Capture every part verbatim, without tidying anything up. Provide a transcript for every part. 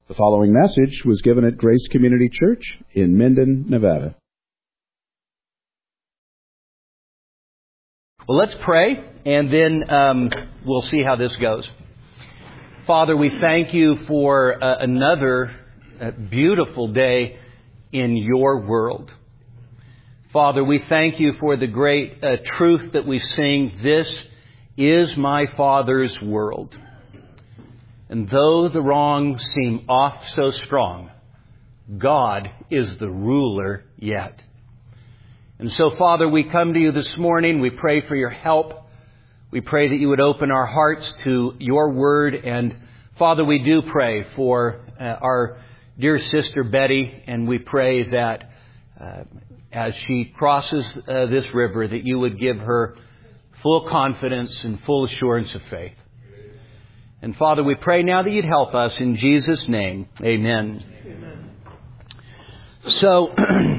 The following message was given at Grace Community Church in Minden, Nevada. Well, let's pray, and then um, we'll see how this goes. Father, we thank you for uh, another uh, beautiful day in your world. Father, we thank you for the great uh, truth that we sing, "This is my Father's world." And though the wrongs seem oft so strong, God is the ruler yet. And so, Father, we come to you this morning. We pray for your help. We pray that you would open our hearts to your word. And, Father, we do pray for uh, our dear sister Betty. And we pray that uh, as she crosses uh, this river, that you would give her full confidence and full assurance of faith. And Father, we pray now that you'd help us in Jesus' name. Amen. Amen. So,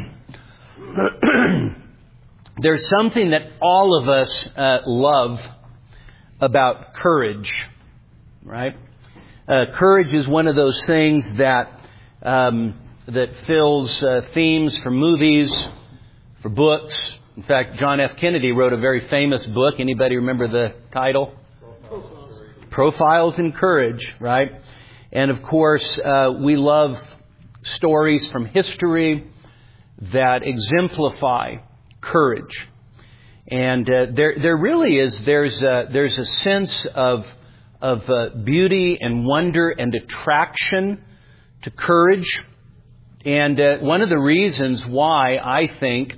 there's something that all of us uh, love about courage, right? Uh, courage is one of those things that um, that fills uh, themes for movies, for books. In fact, John F. Kennedy wrote a very famous book. Anybody remember the title? Profiles in Courage, right? And of course, uh, we love stories from history that exemplify courage. And uh, there, there really is. There's a, there's a sense of of uh, beauty and wonder and attraction to courage. And uh, one of the reasons why I think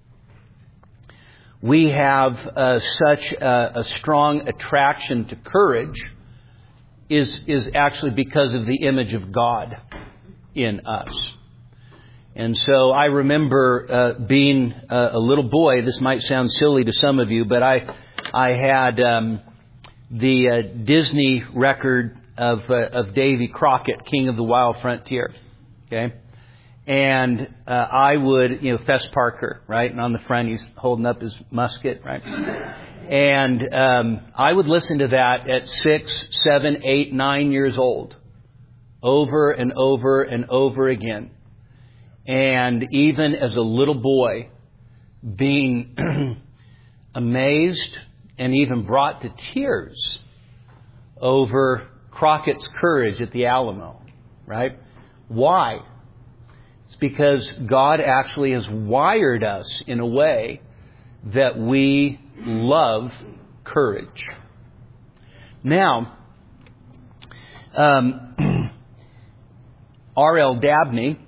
we have uh, such a, a strong attraction to courage is is actually because of the image of God in us. And so I remember uh, being a, a little boy. This might sound silly to some of you, but I I had um, the uh, Disney record of uh, of Davy Crockett, King of the Wild Frontier. Okay. And uh, I would, you know, Fess Parker, right? And on the front, he's holding up his musket, right? And um, I would listen to that at six, seven, eight, nine years old, over and over and over again. And even as a little boy, being amazed and even brought to tears over Crockett's courage at the Alamo, right? Why? Because God actually has wired us in a way that we love courage. Now, um, R L Dabney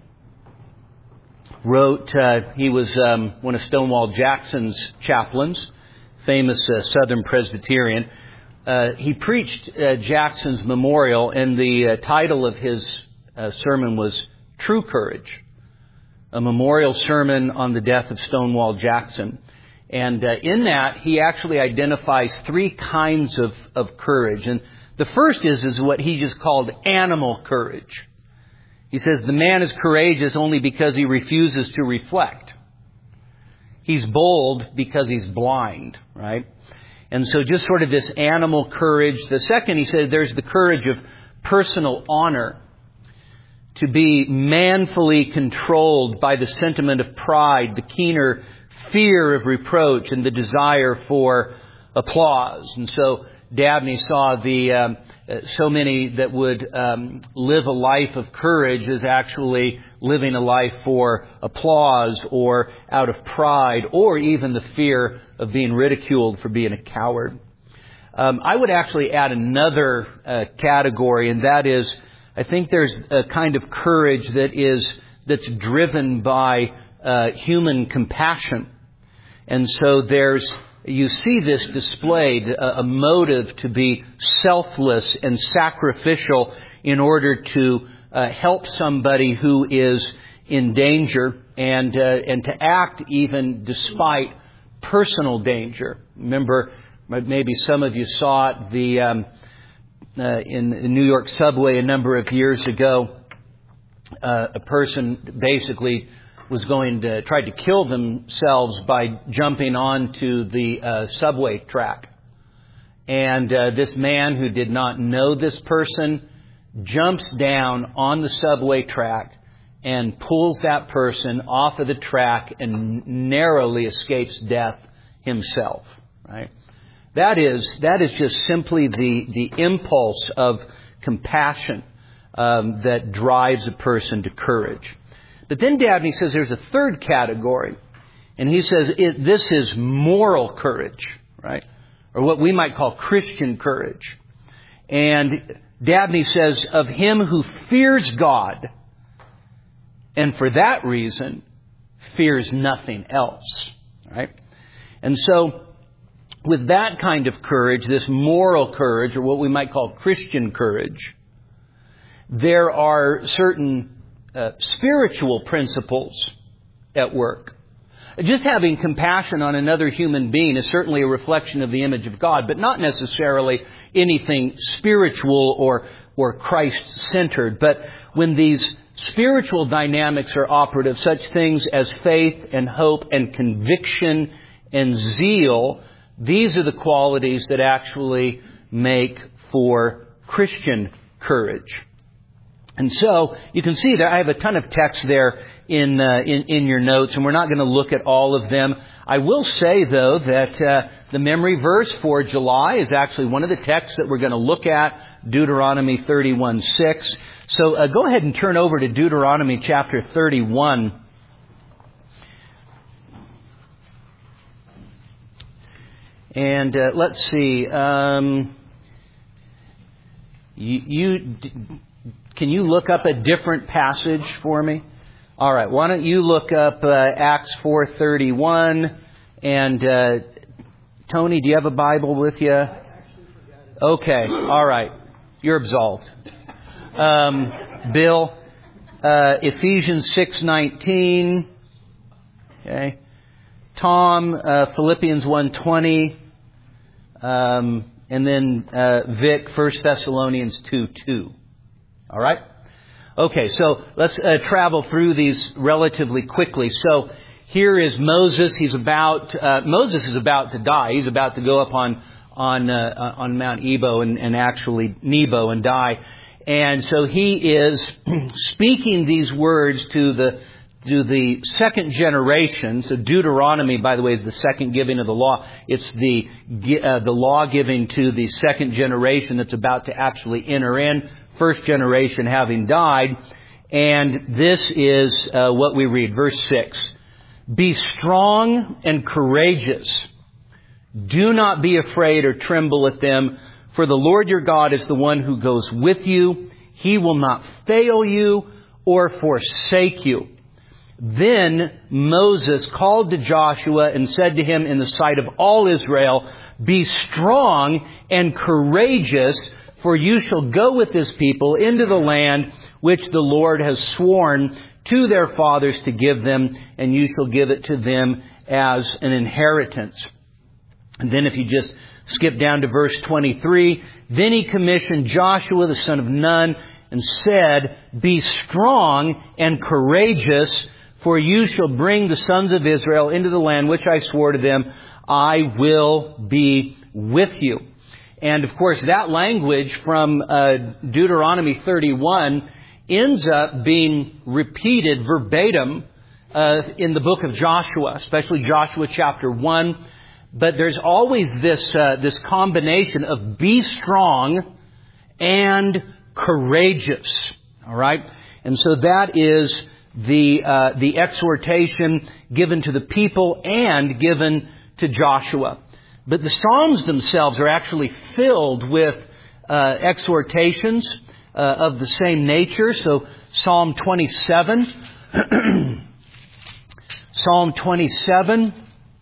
wrote, uh, he was um, one of Stonewall Jackson's chaplains, famous uh, Southern Presbyterian. Uh, he preached uh, Jackson's memorial, and the uh, title of his uh, sermon was True Courage. A memorial sermon on the death of Stonewall Jackson. And uh, in that, he actually identifies three kinds of, of courage. And the first is, is what he just called animal courage. He says the man is courageous only because he refuses to reflect. He's bold because he's blind, right? And so just sort of this animal courage. The second, he said, there's the courage of personal honor. To be manfully controlled by the sentiment of pride, the keener fear of reproach, and the desire for applause. And so Dabney saw the um, so many that would um, live a life of courage as actually living a life for applause or out of pride, or even the fear of being ridiculed for being a coward. Um, I would actually add another uh, category, and that is, I think there's a kind of courage that is that's driven by uh, human compassion. And so there's, you see this displayed, a, a motive to be selfless and sacrificial in order to uh, help somebody who is in danger, and uh, and to act even despite personal danger. Remember, maybe some of you saw it, the um, Uh, in the New York subway a number of years ago, uh, a person basically was going to try to kill themselves by jumping onto the uh, subway track. And uh, this man who did not know this person jumps down on the subway track and pulls that person off of the track and narrowly escapes death himself, right? That is, that is just simply the, the impulse of compassion um, that drives a person to courage. But then Dabney says there's a third category. And he says it, this is moral courage, right? Or what we might call Christian courage. And Dabney says, of him who fears God, and for that reason, fears nothing else, right? And so, with that kind of courage, this moral courage, or what we might call Christian courage, there are certain uh, spiritual principles at work. Just having compassion on another human being is certainly a reflection of the image of God, but not necessarily anything spiritual or, or Christ-centered. But when these spiritual dynamics are operative, such things as faith and hope and conviction and zeal, these are the qualities that actually make for Christian courage. And so, you can see there, I have a ton of text there in, uh, in, in your notes, and we're not going to look at all of them. I will say, though, that uh, the memory verse for July is actually one of the texts that we're going to look at, Deuteronomy thirty-one six. So uh, go ahead and turn over to Deuteronomy chapter thirty-one. And uh, let's see. Um, you... you Can you look up a different passage for me? All right. Why don't you look up uh, Acts four thirty-one? And uh, Tony, do you have a Bible with you? I actually forgot it. Okay. All right. You're absolved. Um, Bill, uh, Ephesians six nineteen. Okay. Tom, uh, Philippians one twenty. Um, and then uh, Vic, First Thessalonians two two. All right? Okay, so let's uh, travel through these relatively quickly. So here is Moses. He's about, uh, Moses is about to die. He's about to go up on, on, uh, on Mount Nebo and, and actually Nebo and die. And so he is speaking these words to the, to the second generation. So Deuteronomy, by the way, is the second giving of the law. It's the, uh, the law giving to the second generation that's about to actually enter in. First generation having died. And this is uh, what we read. Verse six. Be strong and courageous. Do not be afraid or tremble at them. For the Lord your God is the one who goes with you. He will not fail you or forsake you. Then Moses called to Joshua and said to him in the sight of all Israel, be strong and courageous, for you shall go with this people into the land which the Lord has sworn to their fathers to give them, and you shall give it to them as an inheritance. And then if you just skip down to verse twenty-three, then he commissioned Joshua the son of Nun and said, be strong and courageous, for you shall bring the sons of Israel into the land which I swore to them. I will be with you. And of course, that language from uh, Deuteronomy thirty-one ends up being repeated verbatim uh, in the book of Joshua, especially Joshua chapter one. But there's always this uh, this combination of be strong and courageous. All right, and so that is the uh, the exhortation given to the people and given to Joshua. But the Psalms themselves are actually filled with uh, exhortations uh, of the same nature. So Psalm twenty-seven, Psalm twenty-seven,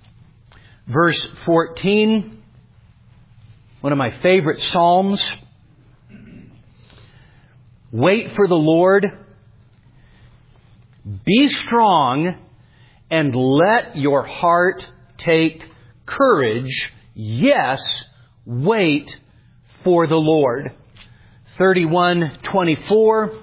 verse fourteen, one of my favorite Psalms. Wait for the Lord, be strong, and let your heart take courage. Yes, wait for the Lord. thirty-one twenty-four.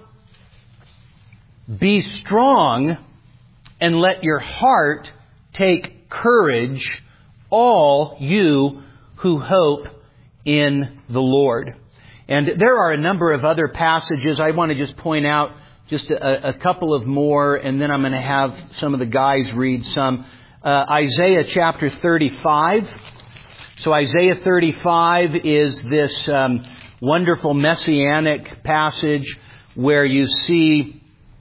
Be strong and let your heart take courage, all you who hope in the Lord. And there are a number of other passages. I want to just point out just a, a couple of more, and then I'm going to have some of the guys read some. Uh, Isaiah chapter thirty-five. So Isaiah thirty-five is this um, wonderful messianic passage where you see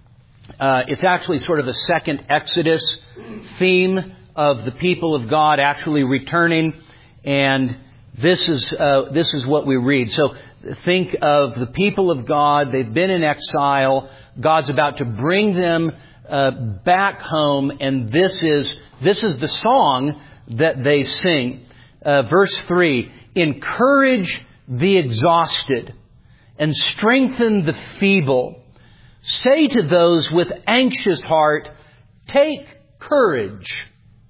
uh, it's actually sort of a second Exodus theme of the people of God actually returning, and this is uh, this is what we read. So think of the people of God. They've been in exile. God's about to bring them uh, back home, and this is this is the song that they sing. Uh, verse three: encourage the exhausted and strengthen the feeble. Say to those with anxious heart, take courage.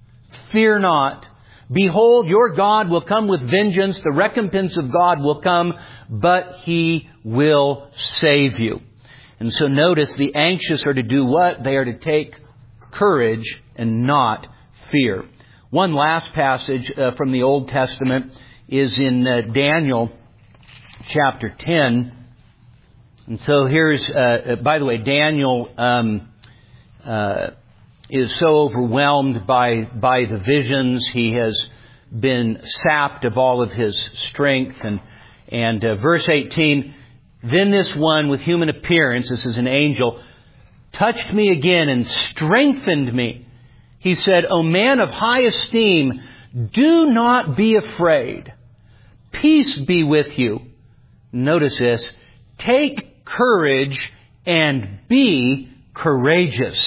Fear not. Behold, your God will come with vengeance. The recompense of God will come, but He will save you. And so notice the anxious are to do what? They are to take courage and not fear. One last passage uh, from the Old Testament is in uh, Daniel chapter ten. And so here's, uh, by the way, Daniel um, uh, is so overwhelmed by by the visions. He has been sapped of all of his strength. And, and uh, verse eighteen, then this one with human appearance, this is an angel, touched me again and strengthened me. He said, O man of high esteem, do not be afraid. Peace be with you. Notice this. Take courage and be courageous.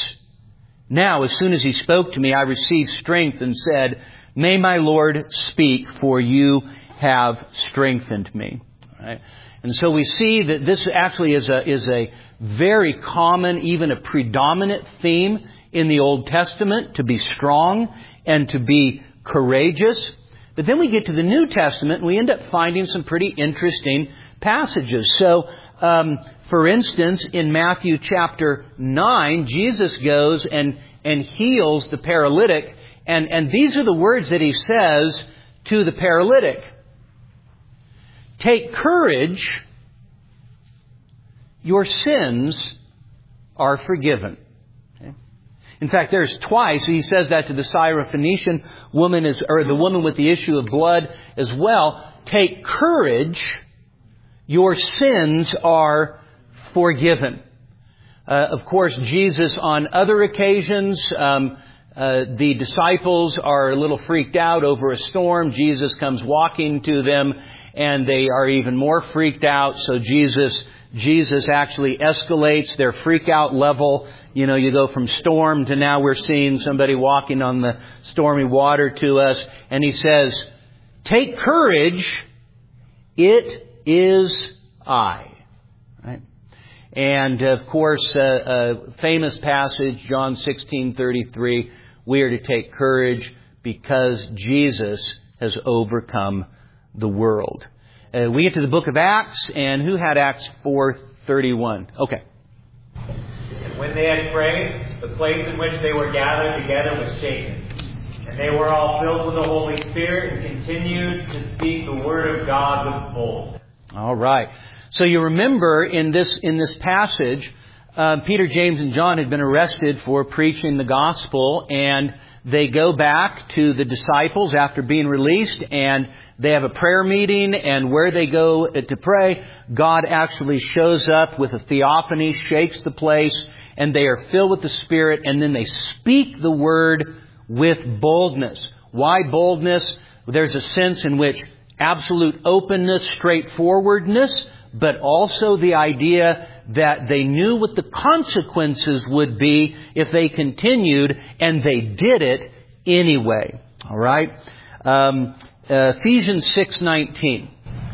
Now, as soon as he spoke to me, I received strength and said, may my Lord speak, for you have strengthened me. Right? And so we see that this actually is a, is a very common, even a predominant theme in the Old Testament, to be strong and to be courageous. But then we get to the New Testament and we end up finding some pretty interesting passages. So, um, for instance, in Matthew chapter nine, Jesus goes and, and heals the paralytic. And, and these are the words that He says to the paralytic. Take courage, your sins are forgiven. Okay? In fact, there's twice He says that to the Syrophoenician woman, is, or the woman with the issue of blood as well. Take courage, your sins are forgiven. Uh, of course, Jesus on other occasions, um, uh, the disciples are a little freaked out over a storm. Jesus comes walking to them and they are even more freaked out. So Jesus, Jesus actually escalates their freak out level. You know, you go from storm to now we're seeing somebody walking on the stormy water to us. And He says, take courage. It is I. Right? And of course, uh, a famous passage, John sixteen thirty-three, we are to take courage because Jesus has overcome the world. Uh, we get to the book of Acts, and who had Acts four thirty-one? Okay. And when they had prayed, the place in which they were gathered together was shaken. And they were all filled with the Holy Spirit and continued to speak the word of God with boldness. All right. So you remember in this in this passage, uh, Peter, James, and John had been arrested for preaching the gospel, and they go back to the disciples after being released, and they have a prayer meeting, and where they go to pray, God actually shows up with a theophany, shakes the place, and they are filled with the Spirit, and then they speak the word with boldness. Why boldness? There's a sense in which absolute openness, straightforwardness, but also the idea that they knew what the consequences would be if they continued, and they did it anyway. All right? Um, uh, Ephesians six nineteen.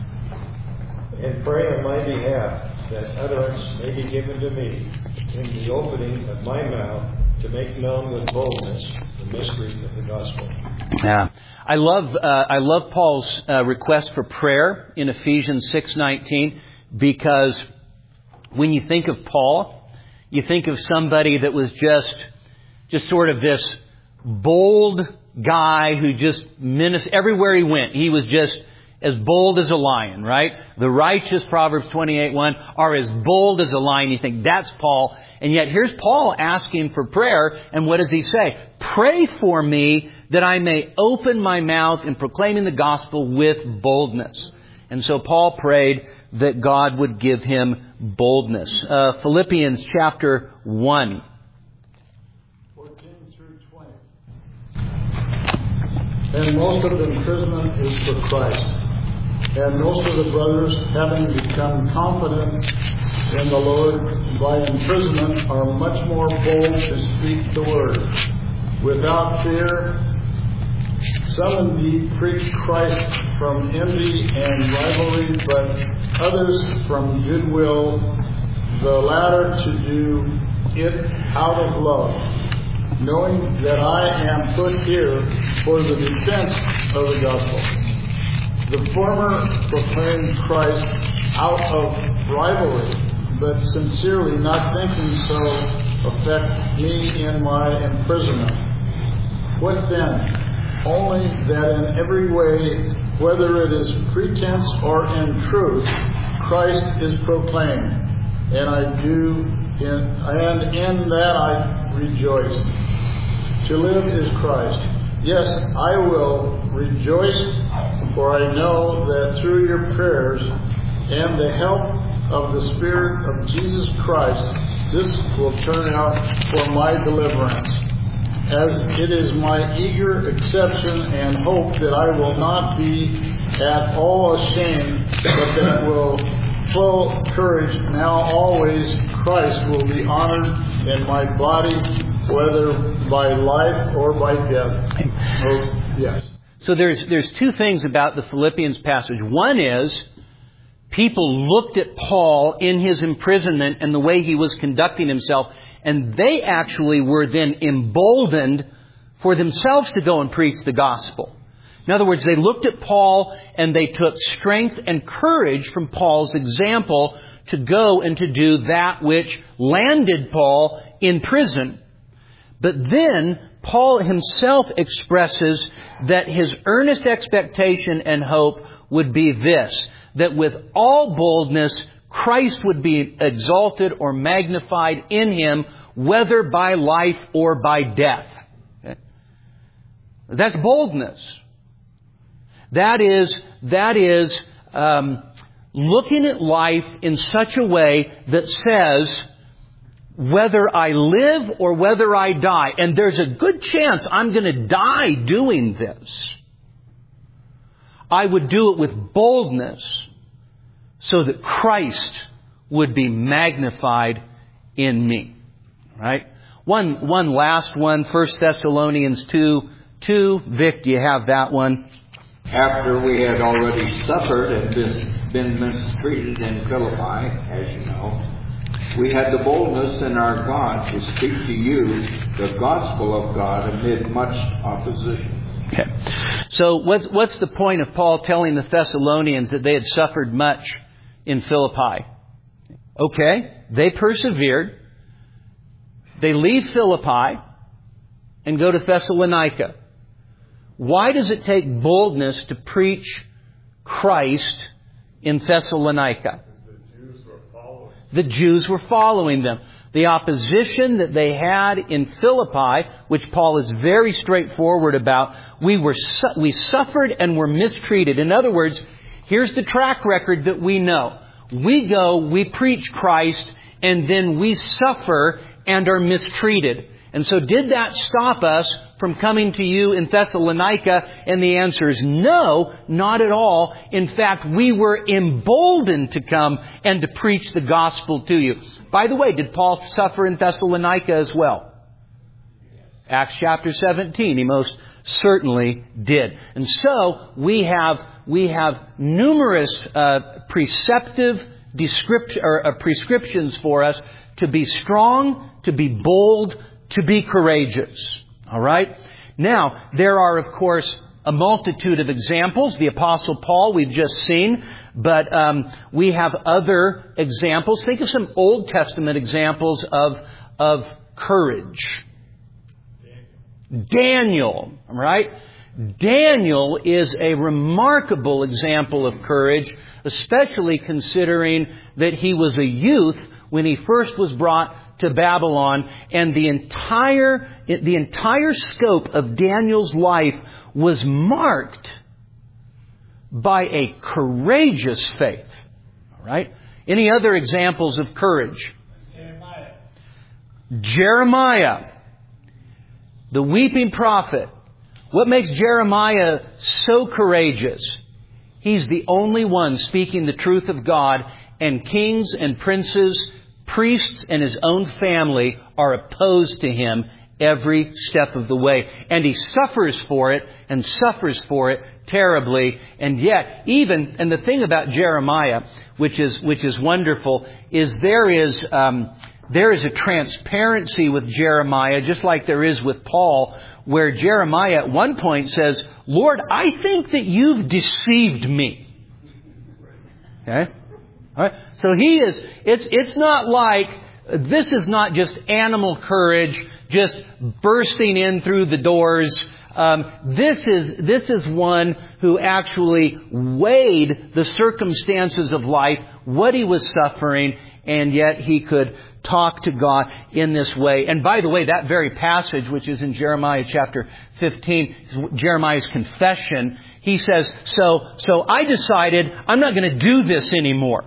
And pray on my behalf that utterance may be given to me in the opening of my mouth to make known with boldness the mystery of the gospel. Yeah. I love uh, I love Paul's uh, request for prayer in Ephesians six nineteen, because when you think of Paul, you think of somebody that was just just sort of this bold guy who just menaced everywhere he went. He was just as bold as a lion, right? The righteous, Proverbs twenty-eight one, are as bold as a lion. You think, that's Paul. And yet here's Paul asking for prayer. And what does he say? Pray for me that I may open my mouth in proclaiming the gospel with boldness. And so Paul prayed that God would give him boldness. Uh, Philippians chapter one. fourteen through twenty. And most of the imprisonment is for Christ. And most of the brothers, having become confident in the Lord by imprisonment, are much more bold to speak the word without fear. Some indeed preach Christ from envy and rivalry, but others from goodwill, the latter to do it out of love, knowing that I am put here for the defense of the gospel. The former proclaimed Christ out of rivalry, but sincerely, not thinking so affect me in my imprisonment. What then? Only that in every way, whether it is pretense or in truth, Christ is proclaimed, and I do, in, and in that I rejoice. To live is Christ. Yes, I will rejoice, for I know that through your prayers and the help of the Spirit of Jesus Christ, this will turn out for my deliverance. As it is my eager acceptation and hope that I will not be at all ashamed, but that will full courage now always Christ will be honored in my body, whether by life or by death. Oh, yes. So there's there's two things about the Philippians passage. One is people looked at Paul in his imprisonment and the way he was conducting himself, and they actually were then emboldened for themselves to go and preach the gospel. In other words, they looked at Paul and they took strength and courage from Paul's example to go and to do that which landed Paul in prison. But then Paul himself expresses that his earnest expectation and hope would be this, that with all boldness, Christ would be exalted or magnified in him, whether by life or by death. Okay? That's boldness. That is, that is um, looking at life in such a way that says, whether I live or whether I die, and there's a good chance I'm going to die doing this, I would do it with boldness so that Christ would be magnified in me. Right? One, one last one, First Thessalonians two, two. Vic, do you have that one? After we had already suffered and been mistreated in Philippi, as you know, we had the boldness in our God to speak to you the gospel of God amid much opposition. Okay. So what's, what's the point of Paul telling the Thessalonians that they had suffered much in Philippi? Okay, they persevered. They leave Philippi and go to Thessalonica. Why does it take boldness to preach Christ in Thessalonica? The Jews were following them. The opposition that they had in Philippi, which Paul is very straightforward about, we were su- we suffered and were mistreated. In other words, here's the track record that we know. We go, we preach Christ, and then we suffer and are mistreated. And so did that stop us from coming to you in Thessalonica? And the answer is no, not at all. In fact, we were emboldened to come and to preach the gospel to you. By the way, did Paul suffer in Thessalonica as well? Acts chapter seventeen, he most certainly did. And so we have we have numerous uh, preceptive descript- or, uh, prescriptions for us to be strong, to be bold, to be courageous. All right? Now, there are, of course, a multitude of examples. The Apostle Paul, we've just seen. But um, we have other examples. Think of some Old Testament examples of, of courage. Daniel. Daniel, right? Daniel is a remarkable example of courage, especially considering that he was a youth when he first was brought to Babylon, and the entire, the entire scope of Daniel's life was marked by a courageous faith. All right? Any other examples of courage? Jeremiah. Jeremiah, the weeping prophet. What makes Jeremiah so courageous? He's the only one speaking the truth of God, and kings and princes, priests and his own family are opposed to him every step of the way. And he suffers for it and suffers for it terribly. And yet, even, and the thing about Jeremiah, which is, which is wonderful, is there is, um, there is a transparency with Jeremiah, just like there is with Paul, where Jeremiah at one point says, Lord, I think that you've deceived me. Okay? All right? So he is, it's, it's not like, this is not just animal courage, just bursting in through the doors. Um, this is, this is one who actually weighed the circumstances of life, what he was suffering, and yet he could talk to God in this way. And by the way, that very passage, which is in Jeremiah chapter fifteen, Jeremiah's confession, he says, so, so I decided I'm not going to do this anymore.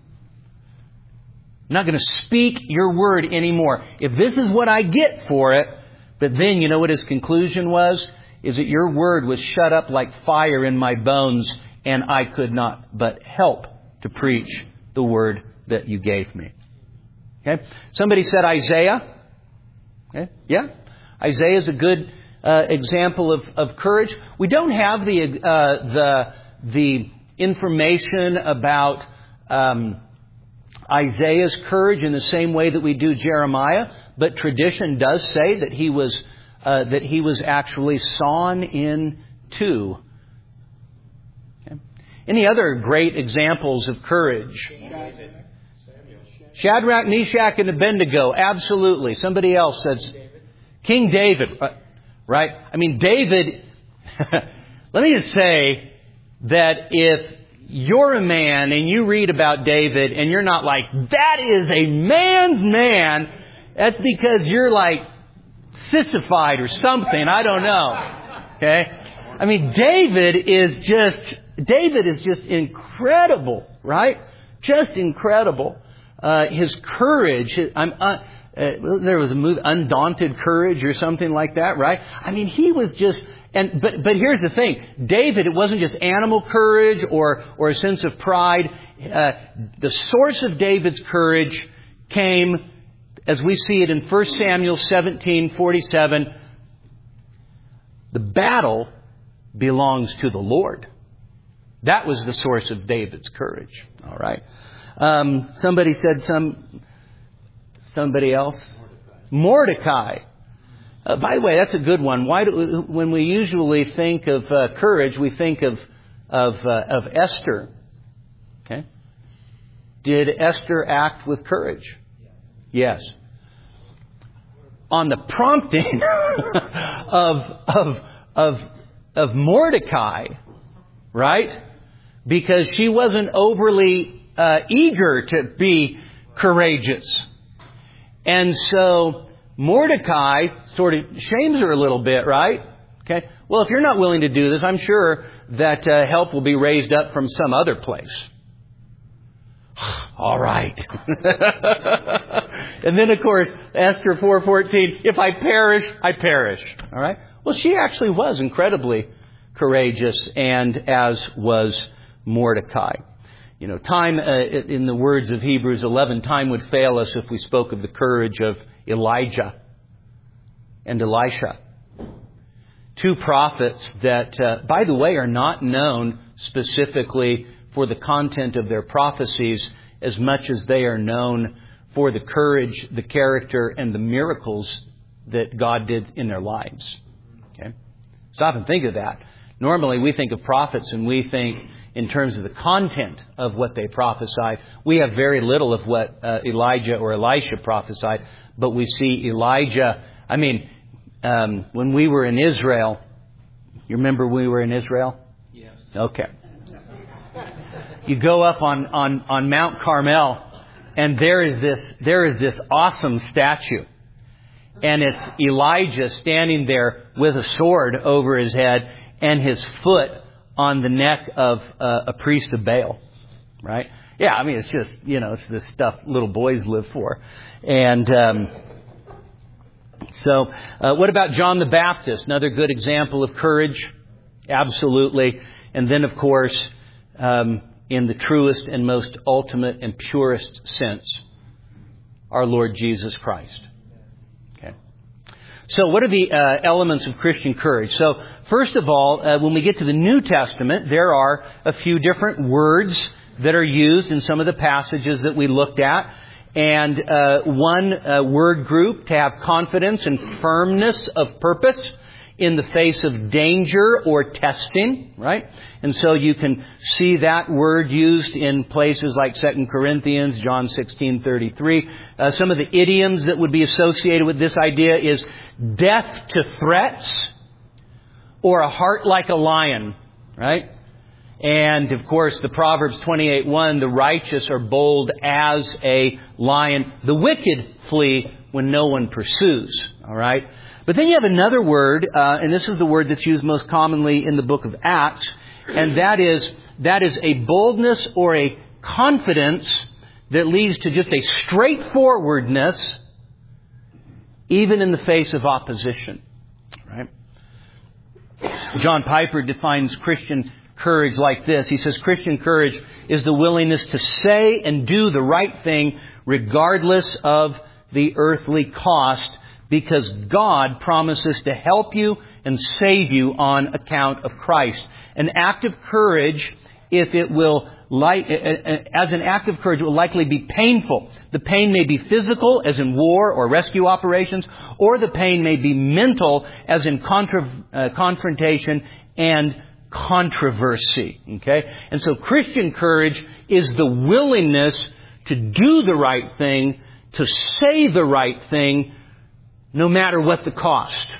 I'm not going to speak your word anymore. If this is what I get for it, but then you know what his conclusion was? Is that your word was shut up like fire in my bones, and I could not but help to preach the word that you gave me. Okay? Somebody said Isaiah. Okay? Yeah? Isaiah is a good uh, example of, of courage. We don't have the uh, the the information about um, Isaiah's courage in the same way that we do Jeremiah, but tradition does say that he was uh, that he was actually sawn in two. Okay? Any other great examples of courage? Shadrach, Meshach, and Abednego. Absolutely. Somebody else says King David. Right? I mean, David, let me just say that if you're a man and you read about David and you're not like, that is a man's man, that's because you're like sissified or something. I don't know. Okay? I mean, David is just, David is just incredible, right? Just incredible. Uh, his courage, his, I'm, uh, uh, there was a movie, Undaunted Courage or something like that, right? I mean, he was just, and but but here's the thing, David, it wasn't just animal courage or or a sense of pride. Uh, the source of David's courage came, as we see it in First Samuel seventeen forty-seven. The battle belongs to the Lord. That was the source of David's courage. All right. Um, somebody said some, somebody else? Mordecai. Uh, by the way, that's a good one. Why do, when we usually think of uh, courage, we think of, of, uh, of Esther. Okay. Did Esther act with courage? Yes. On the prompting of, of, of, of Mordecai, right? Because she wasn't overly Uh, eager to be courageous. And so Mordecai sort of shames her a little bit, right? Okay. Well, if you're not willing to do this, I'm sure that uh, help will be raised up from some other place. All right. And then, of course, Esther four fourteen, if I perish, I perish. All right. Well, she actually was incredibly courageous, and as was Mordecai. You know, time, uh, in the words of Hebrews eleven, time would fail us if we spoke of the courage of Elijah and Elisha. Two prophets that, uh, by the way, are not known specifically for the content of their prophecies as much as they are known for the courage, the character, and the miracles that God did in their lives. Okay? Stop and think of that. Normally we think of prophets and we think in terms of the content of what they prophesied. We have very little of what uh, Elijah or Elisha prophesied, but we see Elijah. I mean, um, when we were in Israel, You remember when we were in Israel? Yes. Okay. You go up on, on, on Mount Carmel, and there is this there is this awesome statue. And it's Elijah standing there with a sword over his head and his foot on the neck of uh, a priest of Baal. Right? Yeah, I mean, it's just, you know, it's the stuff little boys live for. And um, so, uh, what about John the Baptist? Another good example of courage. Absolutely. And then, of course, um, in the truest and most ultimate and purest sense, our Lord Jesus Christ. Okay. So what are the uh, elements of Christian courage? So first of all, uh, when we get to the New Testament, there are a few different words that are used in some of the passages that we looked at. And uh, one uh, word group, to have confidence and firmness of purpose in the face of danger or testing, right? And so you can see that word used in places like Second Corinthians, John sixteen thirty-three. Uh, some of the idioms that would be associated with this idea is death to threats or a heart like a lion, right? And, of course, the Proverbs twenty-eight one, the righteous are bold as a lion. The wicked flee when no one pursues, all right? But then you have another word, uh, and this is the word that's used most commonly in the book of Acts, and that is that is a boldness or a confidence that leads to just a straightforwardness, even in the face of opposition. Right? John Piper defines Christian courage like this. He says, Christian courage is the willingness to say and do the right thing regardless of the earthly cost, because God promises to help you and save you on account of Christ. An act of courage, if it will, as an act of courage, it will likely be painful. The pain may be physical, as in war or rescue operations, or the pain may be mental, as in contra- uh, confrontation and controversy. Okay? And so Christian courage is the willingness to do the right thing, to say the right thing, no matter what the cost.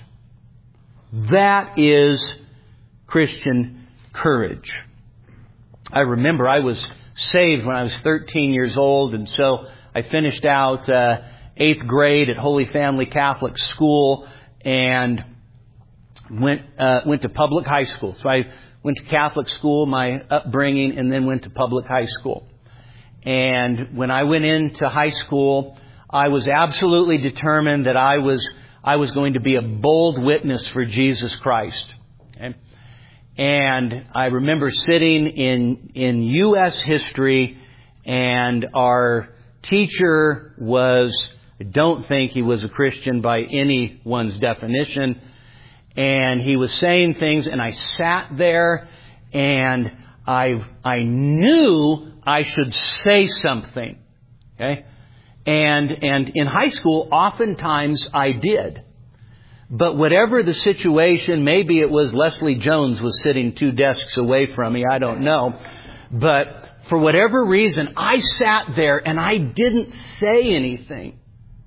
That is Christian courage. I remember I was saved when I was thirteen years old, and so I finished out uh, eighth grade at Holy Family Catholic School and went uh, went to public high school. So I went to Catholic school, my upbringing, and then went to public high school. And when I went into high school, I was absolutely determined that I was I was going to be a bold witness for Jesus Christ. Okay? And I remember sitting in in U S history, and our teacher was, I don't think he was a Christian by anyone's definition, and he was saying things, and I sat there, and I I knew I should say something. Okay? And and in high school, oftentimes I did. But whatever the situation, maybe it was Leslie Jones was sitting two desks away from me, I don't know. But for whatever reason, I sat there and I didn't say anything.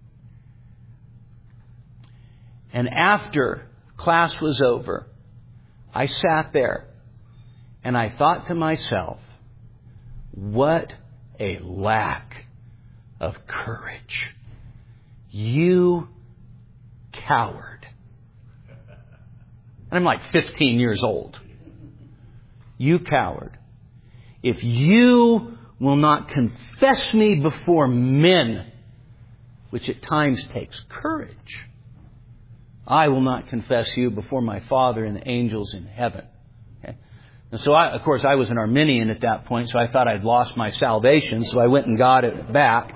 And after class was over, I sat there and I thought to myself, what a lack of courage. You coward. And I'm like fifteen years old. You coward. If you will not confess me before men, which at times takes courage, I will not confess you before my Father and the angels in heaven. Okay? And so, I, of course, I was an Arminian at that point, so I thought I'd lost my salvation, so I went and got it back.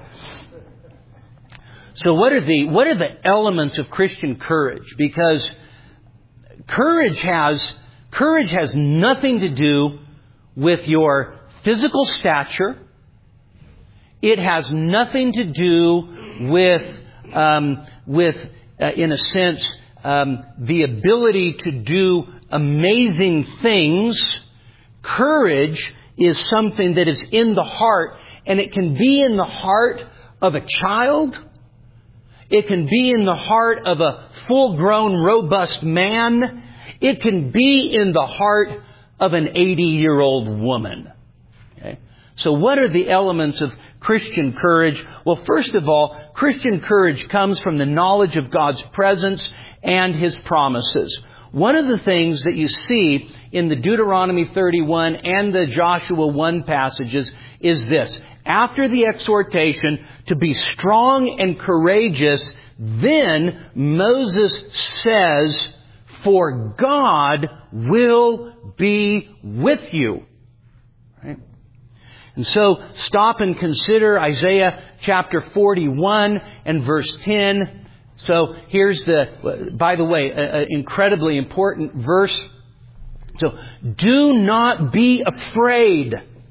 So what are the what are the elements of Christian courage? Because courage has courage has nothing to do with your physical stature. It has nothing to do with um, with uh, in a sense um, the ability to do amazing things. Courage is something that is in the heart, and it can be in the heart of a child. It can be in the heart of a full-grown, robust man. It can be in the heart of an eighty-year-old woman. Okay? So what are the elements of Christian courage? Well, first of all, Christian courage comes from the knowledge of God's presence and His promises. One of the things that you see in the Deuteronomy thirty-one and the Joshua one passages is this. After the exhortation to be strong and courageous, then Moses says, "For God will be with you." Right? And so stop and consider Isaiah chapter forty-one and verse ten. So here's the, by the way, an incredibly important verse. So, do not be afraid.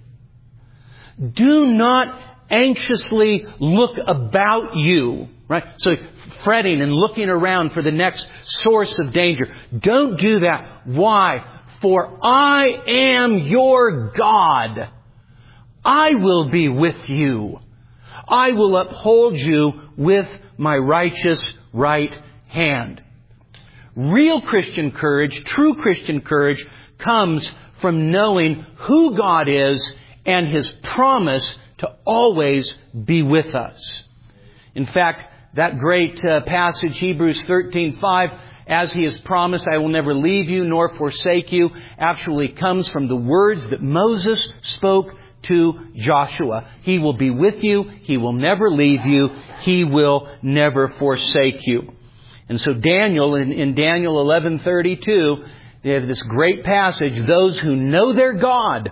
Do not anxiously look about you. Right? So, fretting and looking around for the next source of danger. Don't do that. Why? For I am your God. I will be with you. I will uphold you with my righteous right hand. Real Christian courage, true Christian courage, comes from knowing who God is and His promise to always be with us. In fact, that great uh, passage, Hebrews thirteen five, as He has promised, I will never leave you nor forsake you, actually comes from the words that Moses spoke to Joshua. He will be with you. He will never leave you. He will never forsake you. And so Daniel, in, in Daniel eleven thirty-two, they have this great passage. Those who know their God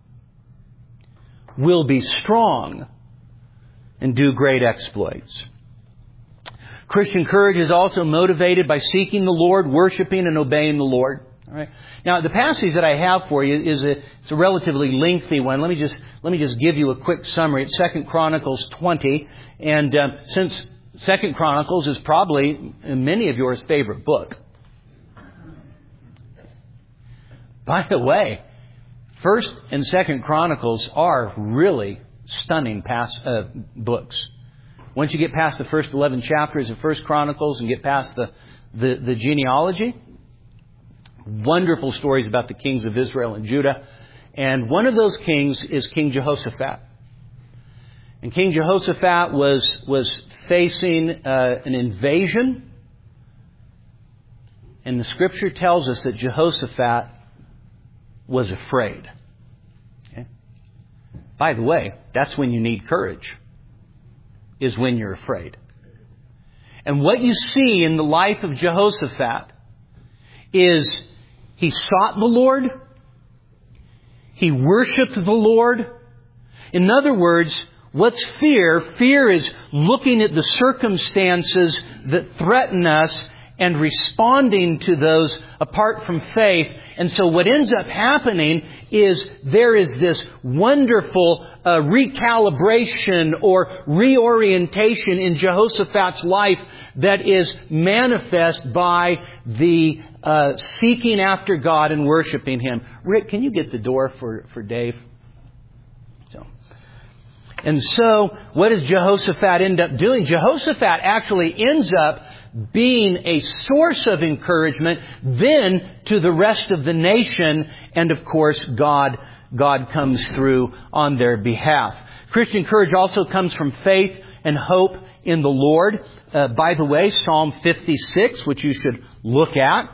will be strong and do great exploits. Christian courage is also motivated by seeking the Lord, worshiping and obeying the Lord. All right. Now, the passage that I have for you is a, it's a relatively lengthy one. Let me just let me just give you a quick summary. It's Second Chronicles twenty, and um, since Second Chronicles is probably many of yours favorite book. By the way, First and Second Chronicles are really stunning past, uh, books. Once you get past the first eleven chapters of First Chronicles and get past the, the, the genealogy, wonderful stories about the kings of Israel and Judah. And one of those kings is King Jehoshaphat. And King Jehoshaphat was, was facing uh, an invasion. And the Scripture tells us that Jehoshaphat was afraid. Okay? By the way, that's when you need courage, is when you're afraid. And what you see in the life of Jehoshaphat is he sought the Lord. He worshiped the Lord. In other words, what's fear? Fear is looking at the circumstances that threaten us and responding to those apart from faith. And so what ends up happening is there is this wonderful uh, recalibration or reorientation in Jehoshaphat's life that is manifest by the uh, seeking after God and worshiping Him. Rick, can you get the door for, for Dave? So, and so what does Jehoshaphat end up doing? Jehoshaphat actually ends up being a source of encouragement then to the rest of the nation. And of course, God, God comes through on their behalf. Christian courage also comes from faith and hope in the Lord. Uh, by the way, Psalm fifty-six, which you should look at.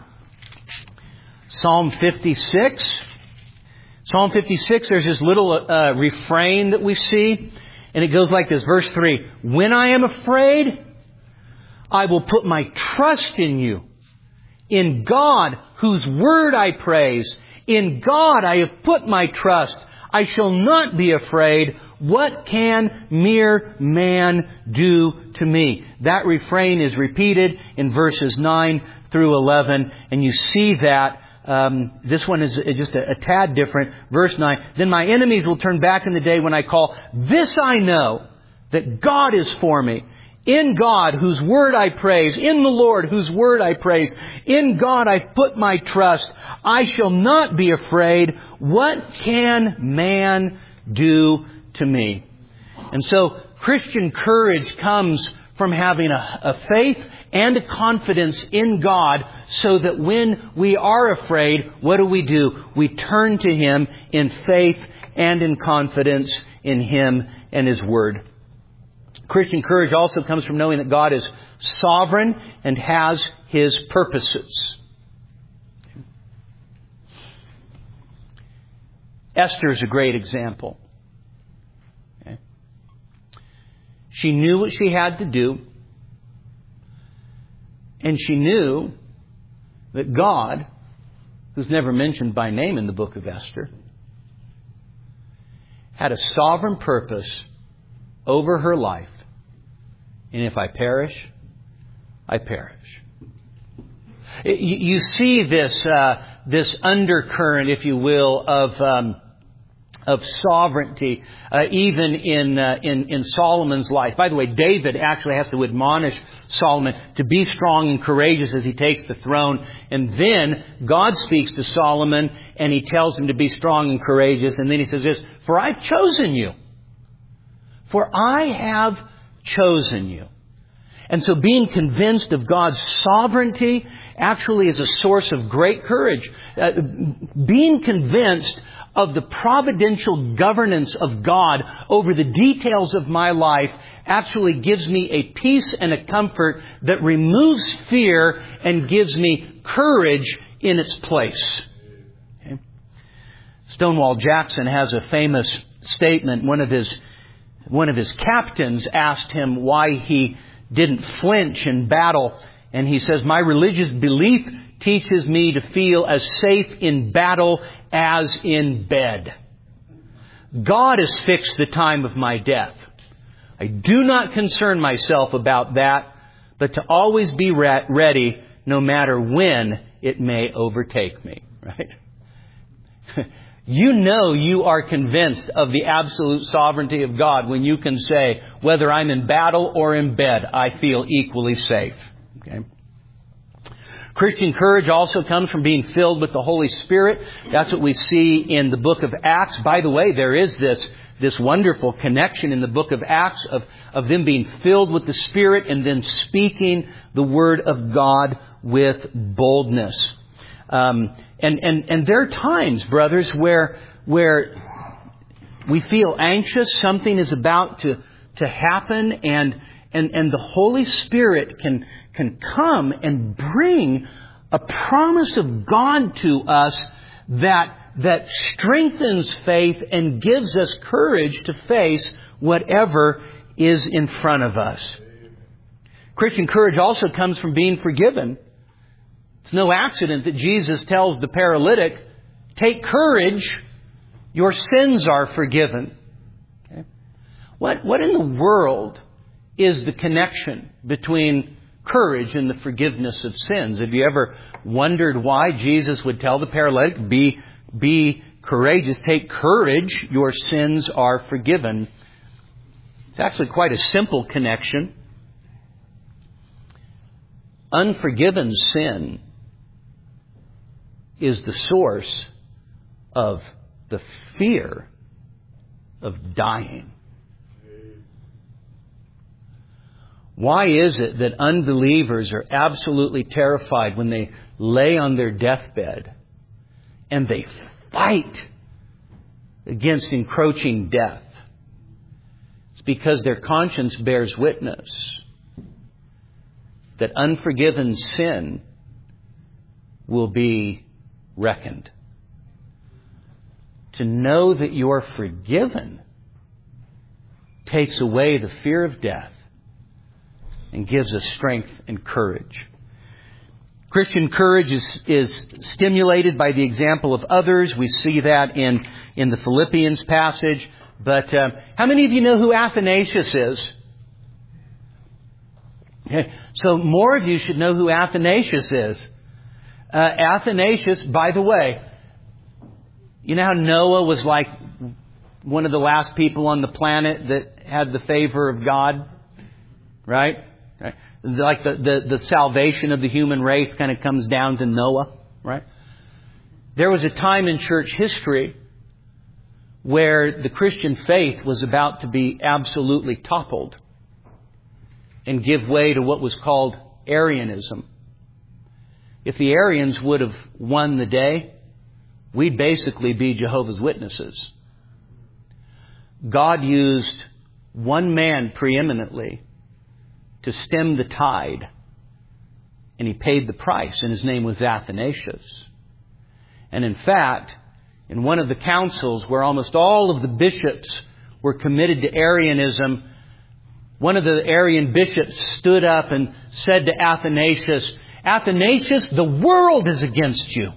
Psalm fifty-six. Psalm fifty-six, there's this little uh, refrain that we see. And it goes like this, verse three. When I am afraid, I will put my trust in you. In God, whose word I praise. In God I have put my trust. I shall not be afraid. What can mere man do to me? That refrain is repeated in verses nine through eleven. And you see that. Um, this one is just a, a tad different. Verse nine. Then my enemies will turn back in the day when I call. This I know, that God is for me. In God, whose word I praise. In the Lord, whose word I praise. In God I put my trust. I shall not be afraid. What can man do to me? And so Christian courage comes from having a, a faith and a confidence in God, so that when we are afraid, what do we do? We turn to Him in faith and in confidence in Him and His Word. Christian courage also comes from knowing that God is sovereign and has His purposes. Esther is a great example. Okay. She knew what she had to do, and she knew that God, who's never mentioned by name in the book of Esther, had a sovereign purpose over her life. And if I perish, I perish. You see this uh, this undercurrent, if you will, of um, of sovereignty, uh, even in, uh, in in Solomon's life. By the way, David actually has to admonish Solomon to be strong and courageous as he takes the throne. And then God speaks to Solomon and He tells him to be strong and courageous. And then He says this, "For I've chosen you. For I have chosen you." And so being convinced of God's sovereignty actually is a source of great courage. Uh, being convinced of the providential governance of God over the details of my life actually gives me a peace and a comfort that removes fear and gives me courage in its place. Okay. Stonewall Jackson has a famous statement. One of his one of his captains asked him why he didn't flinch in battle. And he says, "My religious belief teaches me to feel as safe in battle as in bed. God has fixed the time of my death. I do not concern myself about that, but to always be re- ready no matter when it may overtake me." Right? You know you are convinced of the absolute sovereignty of God when you can say, whether I'm in battle or in bed, I feel equally safe. Okay. Christian courage also comes from being filled with the Holy Spirit. That's what we see in the book of Acts. By the way, there is this, this wonderful connection in the book of Acts of, of them being filled with the Spirit and then speaking the Word of God with boldness. Um, and, and, and there are times, brothers, where, where we feel anxious. Something is about to, to happen, and, and, and the Holy Spirit can, can come and bring a promise of God to us that, that strengthens faith and gives us courage to face whatever is in front of us. Christian courage also comes from being forgiven. It's no accident that Jesus tells the paralytic, "Take courage, your sins are forgiven." Okay? What, what in the world is the connection between courage and the forgiveness of sins? Have you ever wondered why Jesus would tell the paralytic, be, be courageous, take courage, your sins are forgiven? It's actually quite a simple connection. Unforgiven sin is the source of the fear of dying. Why is it that unbelievers are absolutely terrified when they lay on their deathbed and they fight against encroaching death? It's because their conscience bears witness that unforgiven sin will be reckoned. To know that you're forgiven takes away the fear of death and gives us strength and courage. Christian courage is, is stimulated by the example of others. We see that in, in the Philippians passage. But uh, how many of you know who Athanasius is? Okay. So more of you should know who Athanasius is. Uh, Athanasius, by the way, you know how Noah was like one of the last people on the planet that had the favor of God? Right? Right? Like the, the, the salvation of the human race kind of comes down to Noah. Right? There was a time in church history where the Christian faith was about to be absolutely toppled. and give way to what was called Arianism. If the Arians would have won the day, we'd basically be Jehovah's Witnesses. God used one man preeminently to stem the tide, and He paid the price, and his name was Athanasius. And in fact, in one of the councils where almost all of the bishops were committed to Arianism, one of the Arian bishops stood up and said to Athanasius, "Athanasius, the world is against you."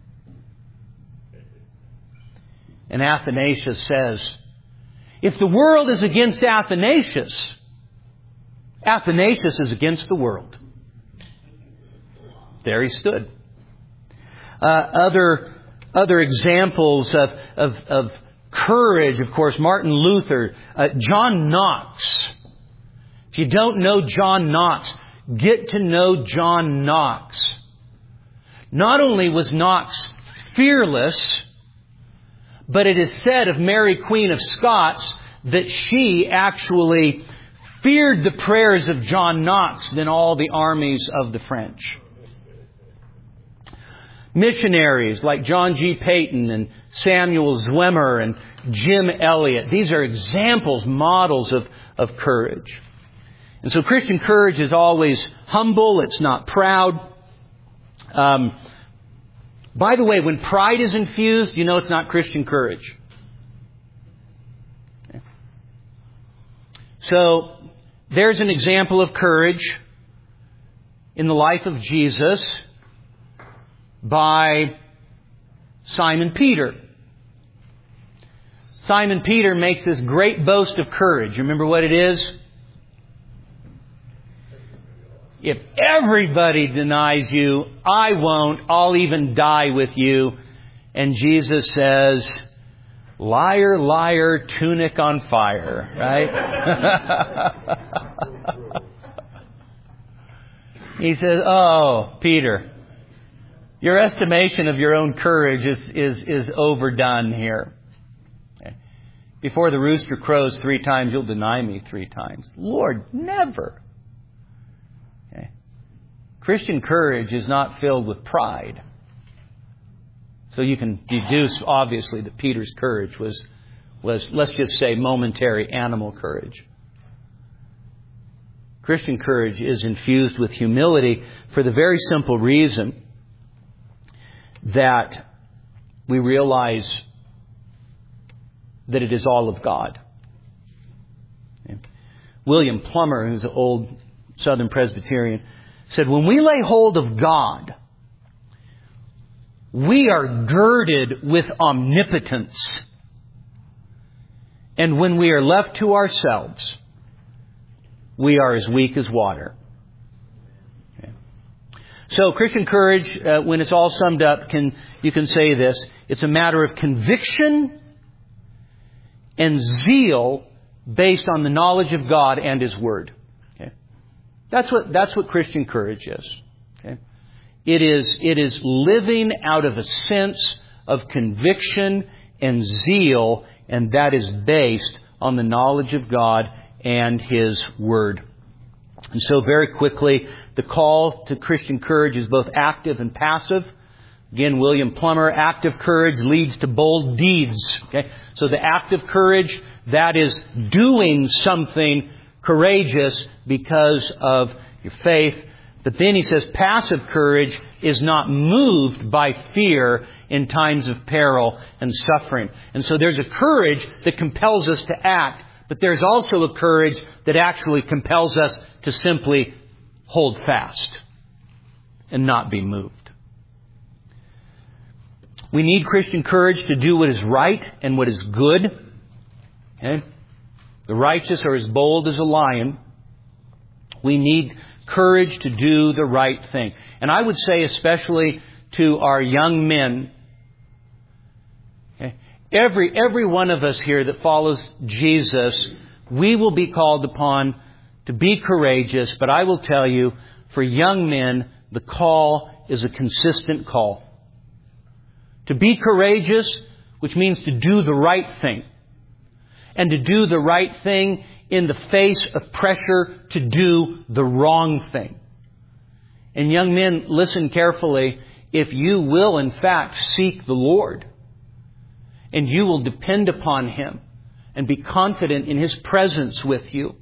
And Athanasius says, "If the world is against Athanasius, Athanasius is against the world." There he stood. Uh, other other examples of, of, of courage, of course, Martin Luther, uh, John Knox. If you don't know John Knox, get to know John Knox. Not only was Knox fearless, but it is said of Mary, Queen of Scots, that she actually feared the prayers of John Knox than all the armies of the French. Missionaries like John G. Peyton and Samuel Zwemer and Jim Elliot. These are examples, models of, of courage. And so Christian courage is always humble. It's not proud. Um, by the way, when pride is infused, you know it's not Christian courage. Okay. So there's an example of courage in the life of Jesus by Simon Peter. Simon Peter makes this great boast of courage. Remember what it is? If everybody denies you, I won't. I'll even die with you. And Jesus says, "Liar, liar, tunic on fire." Right? He says, "Oh, Peter, your estimation of your own courage is, is, is overdone here. Okay. Before the rooster crows three times, you'll deny me three times." Lord, never. Okay. Christian courage is not filled with pride. So you can deduce, obviously, that Peter's courage was, was, let's just say, momentary animal courage. Christian courage is infused with humility for the very simple reason that we realize that it is all of God. Okay. William Plummer, who's an old Southern Presbyterian, said, "When we lay hold of God, we are girded with omnipotence. And when we are left to ourselves, we are as weak as water." So Christian courage, uh, when it's all summed up, can you can say this: it's a matter of conviction and zeal based on the knowledge of God and His Word. Okay? That's what that's what Christian courage is. Okay? It is it is living out of a sense of conviction and zeal, and that is based on the knowledge of God and His Word. And so very quickly, the call to Christian courage is both active and passive. Again, William Plummer, active courage leads to bold deeds. Okay? So the active courage, that is doing something courageous because of your faith. But then he says passive courage is not moved by fear in times of peril and suffering. And so there's a courage that compels us to act, but there's also a courage that actually compels us to simply hold fast and not be moved. We need Christian courage to do what is right and what is good. Okay? The righteous are as bold as a lion. We need courage to do the right thing. And I would say especially to our young men, okay, every, every one of us here that follows Jesus, we will be called upon to be courageous, but I will tell you, for young men, the call is a consistent call. To be courageous, which means to do the right thing. And to do the right thing in the face of pressure to do the wrong thing. And young men, listen carefully. If you will, in fact, seek the Lord, and you will depend upon Him and be confident in His presence with you,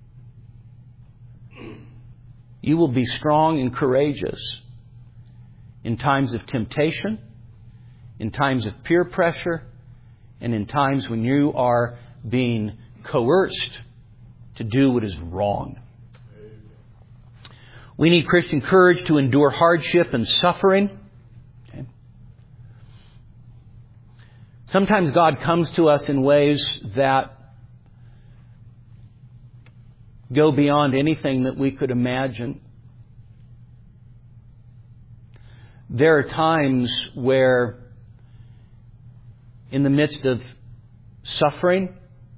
you will be strong and courageous in times of temptation, in times of peer pressure, and in times when you are being coerced to do what is wrong. We need Christian courage to endure hardship and suffering. Okay. Sometimes God comes to us in ways that go beyond anything that we could imagine. There are times where, in the midst of suffering,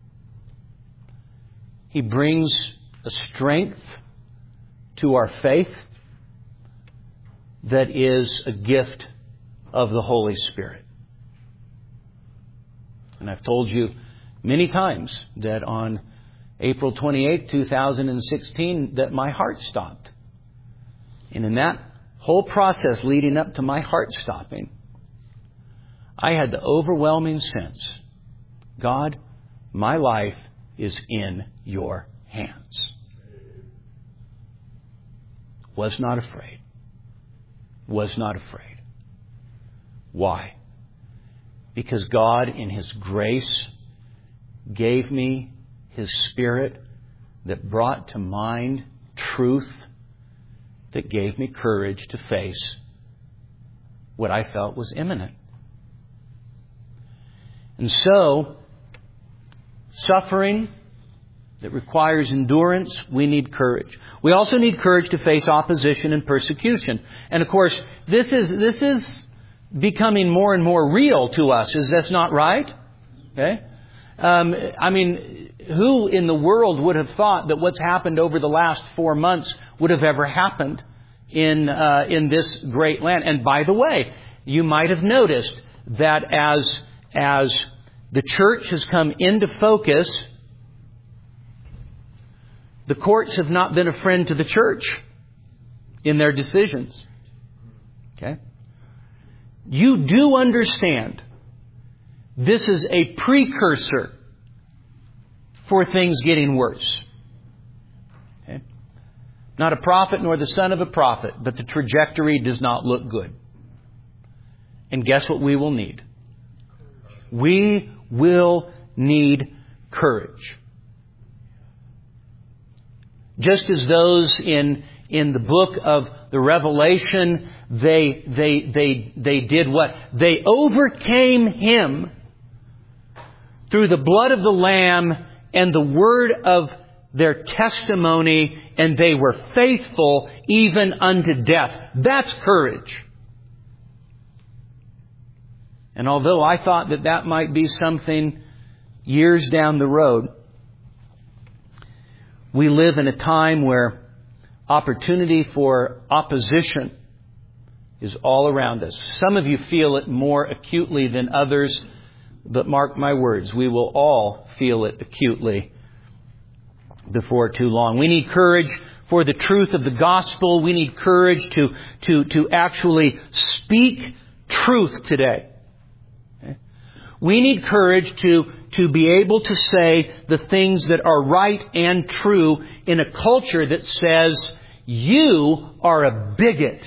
He brings a strength to our faith that is a gift of the Holy Spirit. And I've told you many times that on April twenty-eighth, two thousand sixteen, that my heart stopped. And in that whole process leading up to my heart stopping, I had the overwhelming sense, God, my life is in your hands. Was not afraid. Was not afraid. Why? Because God, in His grace, gave me His Spirit that brought to mind truth that gave me courage to face what I felt was imminent. And so, suffering that requires endurance, we need courage. We also need courage to face opposition and persecution. And of course, this is this is becoming more and more real to us. Is that not right? Okay. Um, I mean, who in the world would have thought that what's happened over the last four months would have ever happened in uh, in this great land? And by the way, you might have noticed that as as the church has come into focus, the courts have not been a friend to the church in their decisions. Okay? You do understand this is a precursor for things getting worse. Okay? Not a prophet nor the son of a prophet, but the trajectory does not look good. And guess what we will need? We will need courage. Just as those in in the book of the Revelation, they they they they did what? They overcame him through the blood of the Lamb and the word of their testimony, and they were faithful even unto death. That's courage. And although I thought that that might be something years down the road, we live in a time where opportunity for opposition is all around us. Some of you feel it more acutely than others, but mark my words, we will all feel it acutely before too long. We need courage for the truth of the gospel. We need courage to, to, to actually speak truth today. Okay? We need courage to, to be able to say the things that are right and true in a culture that says, you are a bigot.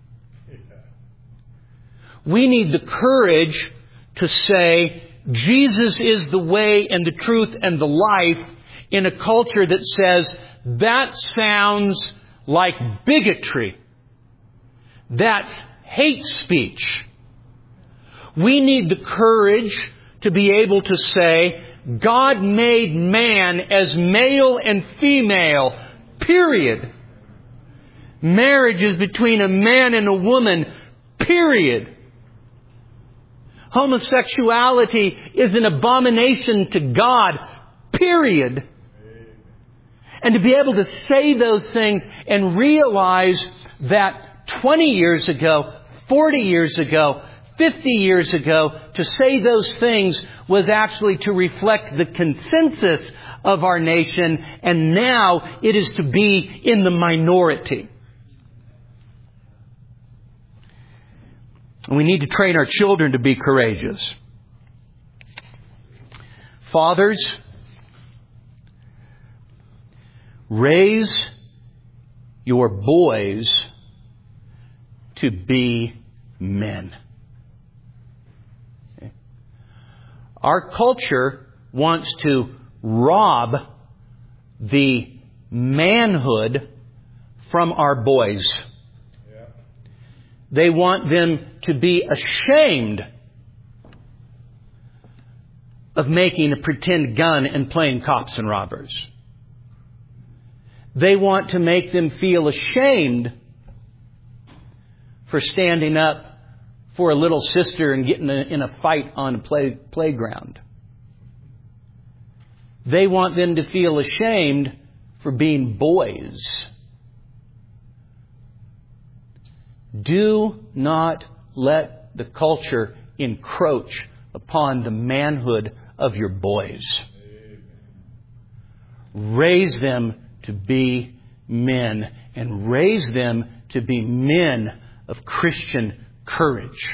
We need the courage to say, Jesus is the way and the truth and the life, in a culture that says, that sounds like bigotry. That's hate speech. We need the courage to be able to say, God made man as male and female, period. Marriage is between a man and a woman, period. Homosexuality is an abomination to God, period. And to be able to say those things and realize that twenty years ago, forty years ago, fifty years ago, to say those things was actually to reflect the consensus of our nation, and now it is to be in the minority. And we need to train our children to be courageous. Fathers, raise your boys to be men. Okay. Our culture wants to rob the manhood from our boys. Yeah. They want them to be ashamed of making a pretend gun and playing cops and robbers. They want to make them feel ashamed for standing up for a little sister and getting in a fight on a play, playground. They want them to feel ashamed for being boys. Do not let the culture encroach upon the manhood of your boys. Raise them to be men, and raise them to be men of Christian courage.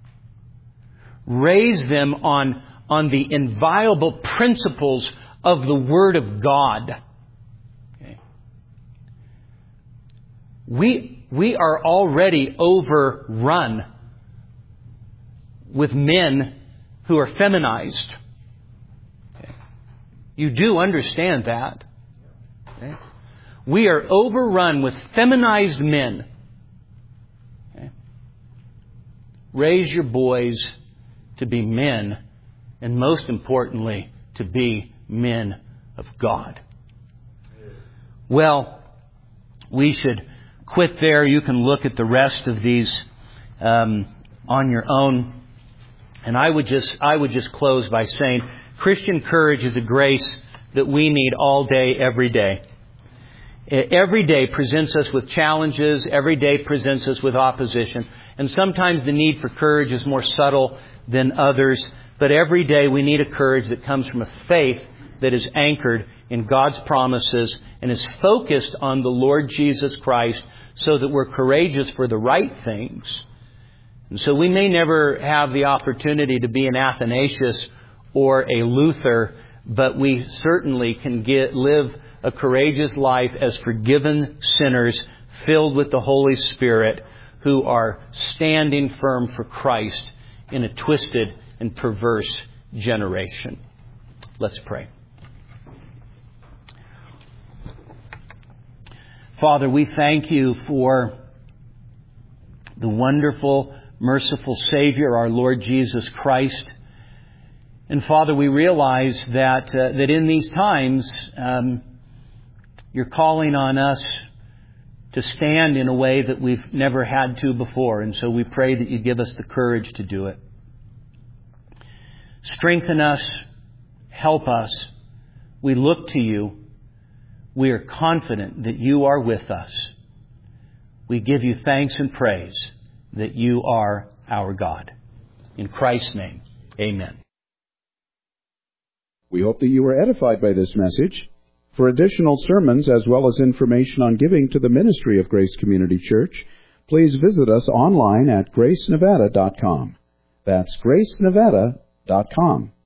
Raise them on, on the inviolable principles of the Word of God. Okay. We, we are already overrun with men who are feminized. Okay. You do understand that. Okay. We are overrun with feminized men. Okay. Raise your boys to be men, and most importantly, to be men of God. Well, we should quit there. You can look at the rest of these um, on your own. And I would just I would just close by saying Christian courage is a grace that we need all day, every day. Every day presents us with challenges. Every day presents us with opposition. And sometimes the need for courage is more subtle than others. But every day we need a courage that comes from a faith that is anchored in God's promises and is focused on the Lord Jesus Christ, so that we're courageous for the right things. And so we may never have the opportunity to be an Athanasius or a Luther, but we certainly can get live a courageous life as forgiven sinners filled with the Holy Spirit, who are standing firm for Christ in a twisted and perverse generation. Let's pray. Father, we thank You for the wonderful, merciful Savior, our Lord Jesus Christ. And Father, we realize that uh, that in these times, um, You're calling on us to stand in a way that we've never had to before. And so we pray that You give us the courage to do it. Strengthen us. Help us. We look to You. We are confident that You are with us. We give You thanks and praise that You are our God. In Christ's name, amen. We hope that you were edified by this message. For additional sermons as well as information on giving to the ministry of Grace Community Church, please visit us online at grace nevada dot com. That's grace nevada dot com.